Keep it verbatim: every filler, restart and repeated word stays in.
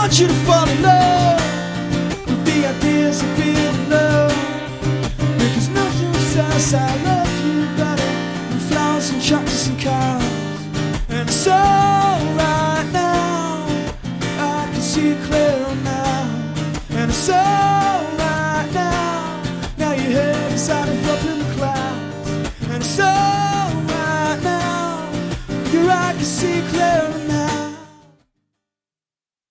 want you to fall in love with the ideas of being loved, because nothing says I love you better than flowers and chocolates and cars. And it's alright now, I can see it clear.